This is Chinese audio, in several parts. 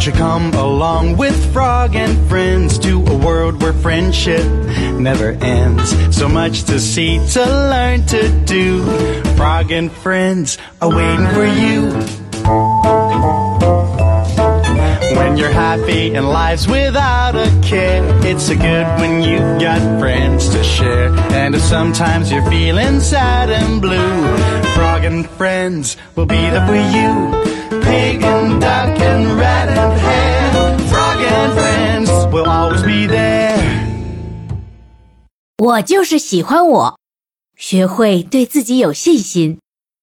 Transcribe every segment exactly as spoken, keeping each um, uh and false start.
Won't you come along with Frog and friends to a world where friendship never ends? So much to see, to learn, to do. Frog and friends are waiting for you. When you're happy and life's without a care, it's so good when you've got friends to share. And if sometimes you're feeling sad and blue, Frog and friends will be there for you. Pig and duck and rat and hare, Frog and friends will always be there. 我就是喜欢我，学会对自己有信心。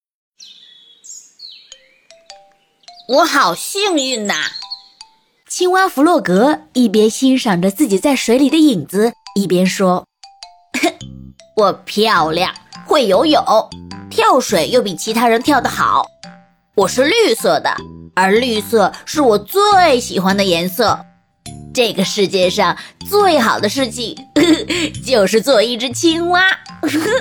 我好幸运呐！ 青蛙弗洛格一边欣赏着自己在水里的影子，一边说： 我漂亮，会游泳，跳水又比其他人跳得好。我是绿色的，而绿色是我最喜欢的颜色。这个世界上最好的事情呵呵就是做一只青蛙。呵呵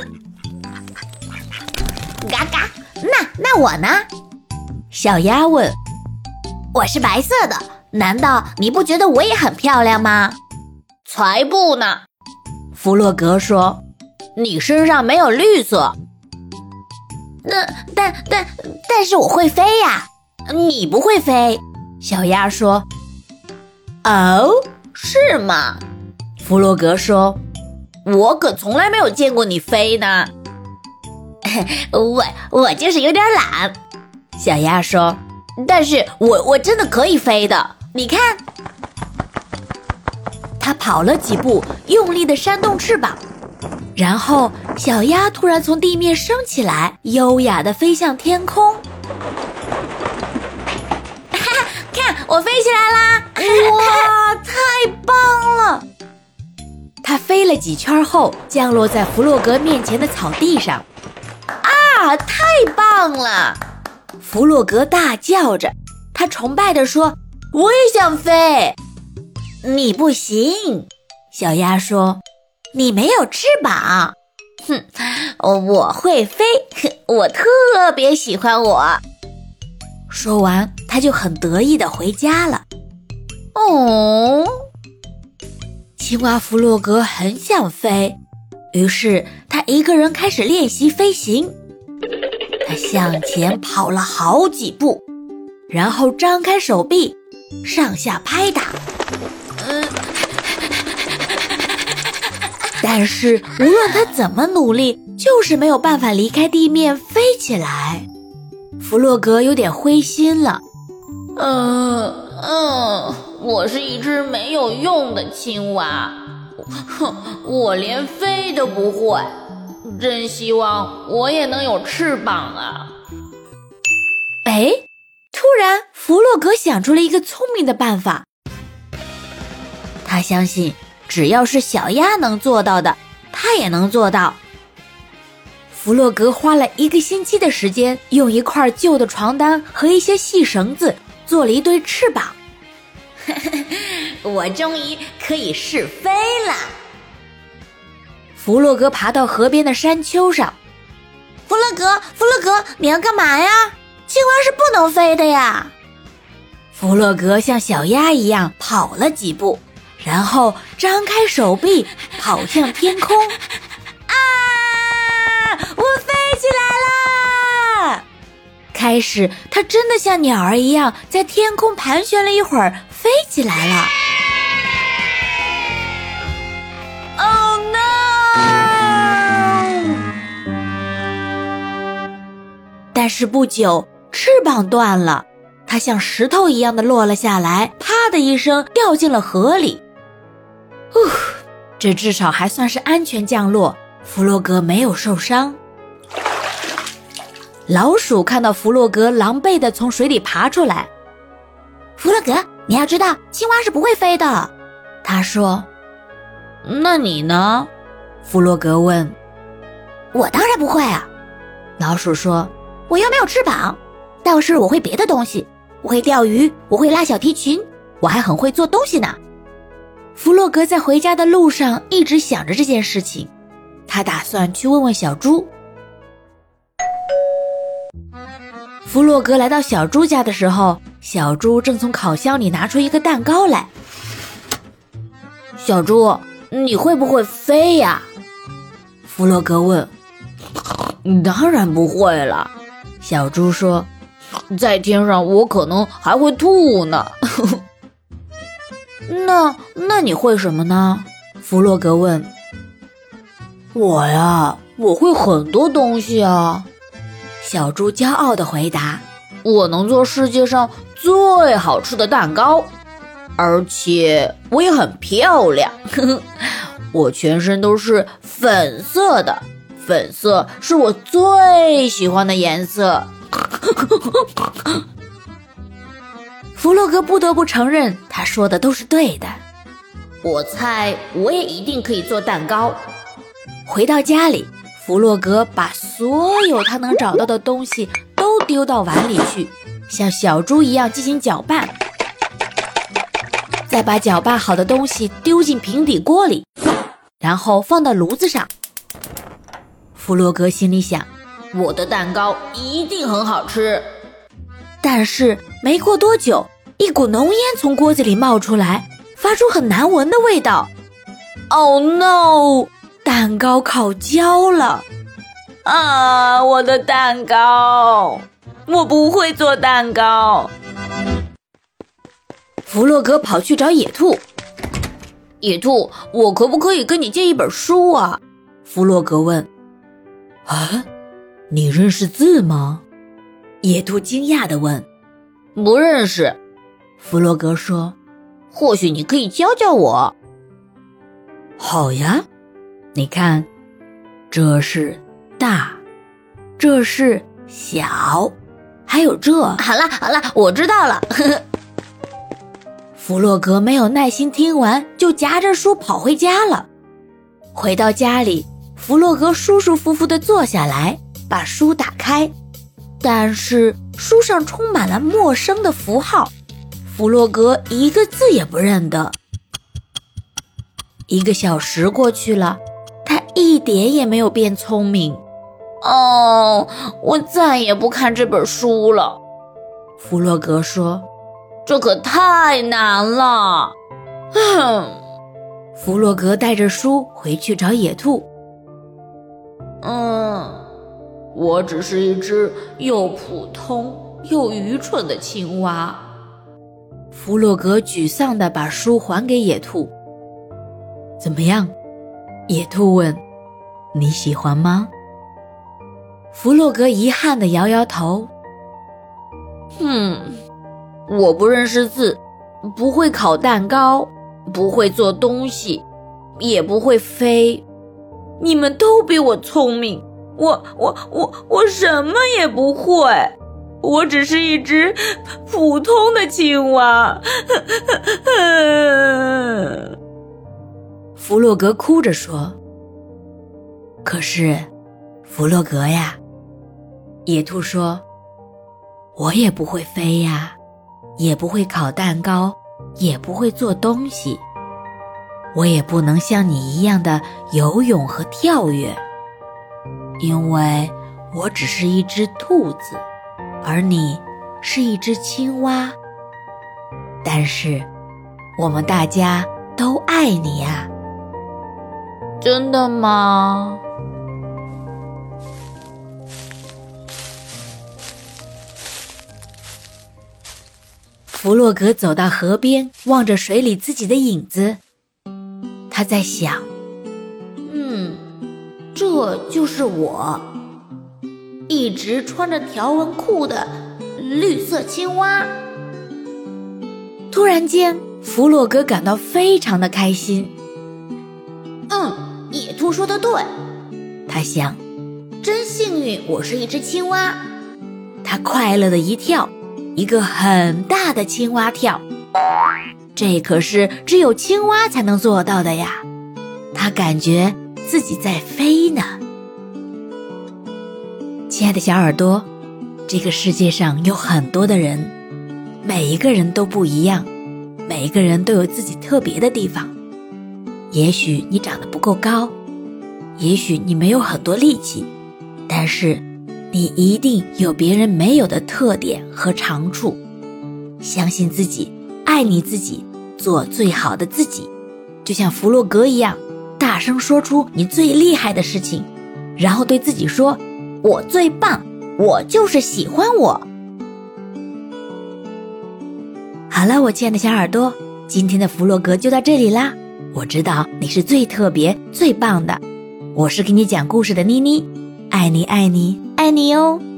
嘎嘎，那那我呢？ 小鸭问。 我是白色的，难道你不觉得我也很漂亮吗？才不呢！ 弗洛格说， 你身上没有绿色。那但但但是我会飞呀！你不会飞。 小鸭说。 哦，是吗？ 弗洛格说， 我可从来没有见过你飞呢。我我就是有点懒。 小鸭说， 但是我我真的可以飞的，你看。 它跑了几步，用力地扇动翅膀，然后小鸭突然从地面升起来，优雅地飞向天空。 看，我飞起来啦！ 哇，太棒了！它飞了几圈后，降落在弗洛格面前的草地上。 啊，太棒了！ 弗洛格大叫着，他崇拜地说：我也想飞。 你不行， 小鸭说， 你没有翅膀。哼，我会飞，我特别喜欢我。 说完，他就很得意地回家了。 哦， 青蛙弗洛格很想飞，于是他一个人开始练习飞行。他向前跑了好几步，然后张开手臂，上下拍打。 嗯， 但是无论他怎么努力，就是没有办法离开地面飞起来。弗洛格有点灰心了。 嗯嗯，我是一只没有用的青蛙，哼，我连飞都不会。真希望我也能有翅膀啊！ 哎，突然弗洛格想出了一个聪明的办法。他相信只要是小鸭能做到的，他也能做到。弗洛格花了一个星期的时间，用一块旧的床单和一些细绳子做了一对翅膀。 我终于可以试飞了。 弗洛格爬到河边的山丘上。 弗洛格，弗洛格，你要干嘛呀？青蛙是不能飞的呀。 弗洛格像小鸭一样跑了几步，然后张开手臂跑向天空。 啊！我飞起来了！ 开始，他真的像鸟儿一样在天空盘旋了一会儿，飞起来了。 Oh no！ 但是不久，翅膀断了，它像石头一样的落了下来，啪的一声掉进了河里。呼，这至少还算是安全降落，弗洛格没有受伤。老鼠看到弗洛格狼狈地从水里爬出来。 弗洛格，你要知道，青蛙是不会飞的。 他说。 那你呢？ 弗洛格问。 我当然不会啊。 老鼠说。 我又没有翅膀，倒是我会别的东西。我会钓鱼，我会拉小提琴，我还很会做东西呢。 弗洛格在回家的路上一直想着这件事情，他打算去问问小猪。弗洛格来到小猪家的时候， 小猪正从烤箱里拿出一个蛋糕来。 小猪，你会不会飞呀？ 弗洛格问。 当然不会了， 小猪说， 在天上我可能还会吐呢。 那那你会什么呢？弗洛格问。 我呀，我会很多东西啊。 小猪骄傲地回答， 我能做世界上最好吃的蛋糕，而且我也很漂亮。我全身都是粉色的，粉色是我最喜欢的颜色。 弗洛格不得不承认，他说的都是对的。 我猜我也一定可以做蛋糕。 回到家里，弗洛格把所有他能找到的东西都丢到碗里去，像小猪一样进行搅拌，再把搅拌好的东西丢进平底锅里，然后放到炉子上。弗洛格心里想， 我的蛋糕一定很好吃。 但是没过多久，一股浓烟从锅子里冒出来，发出很难闻的味道。Oh no！ 蛋糕烤焦了。 啊，我的蛋糕！我不会做蛋糕。 弗洛格跑去找野兔。 野兔，我可不可以跟你借一本书啊？ 弗洛格问。啊，你认识字吗？野兔惊讶地问。 不认识。 弗洛格说。 或许你可以教教我。 好呀，你看，这是大，这是小，还有这。 好啦好啦，我知道了。 弗洛格没有耐心听完，就夹着书跑回家了。回到家里，弗洛格舒舒服服地坐下来，把书打开，但是书上充满了陌生的符号，弗洛格一个字也不认得。一个小时过去了，他一点也没有变聪明。 哦，我再也不看这本书了。 弗洛格说， 这可太难了。哼。 弗洛格带着书回去找野兔。 嗯，我只是一只又普通又愚蠢的青蛙。 弗洛格沮丧地把书还给野兔。怎么样？野兔问。你喜欢吗？弗洛格遗憾地摇摇头。 嗯，我不认识字，不会烤蛋糕，不会做东西，也不会飞。你们都比我聪明，我我我我什么也不会，我只是一只普通的青蛙。 弗洛格哭着说。可是，弗洛格呀，野兔说，我也不会飞呀，也不会烤蛋糕，也不会做东西，我也不能像你一样的游泳和跳跃，因为我只是一只兔子，而你是一只青蛙。但是，我们大家都爱你呀。 真的吗？ 弗洛格走到河边，望着水里自己的影子，他在想， 嗯，这就是我，一直穿着条纹裤的绿色青蛙。 突然间，弗洛格感到非常的开心。 嗯，野兔说的对， 他想， 真幸运我是一只青蛙。 他快乐的一跳，一个很大的青蛙跳，这可是只有青蛙才能做到的呀。他感觉自己在飞呢。亲爱的小耳朵，这个世界上有很多的人，每一个人都不一样，每一个人都有自己特别的地方。也许你长得不够高，也许你没有很多力气，但是你一定有别人没有的特点和长处。 相信自己，爱你自己，做最好的自己。就像弗洛格一样，大声说出你最厉害的事情，然后对自己说，我最棒，我就是喜欢我。好了，我亲爱的小耳朵，今天的弗洛格就到这里啦。我知道你是最特别最棒的，我是给你讲故事的妮妮，爱你爱你爱你哦。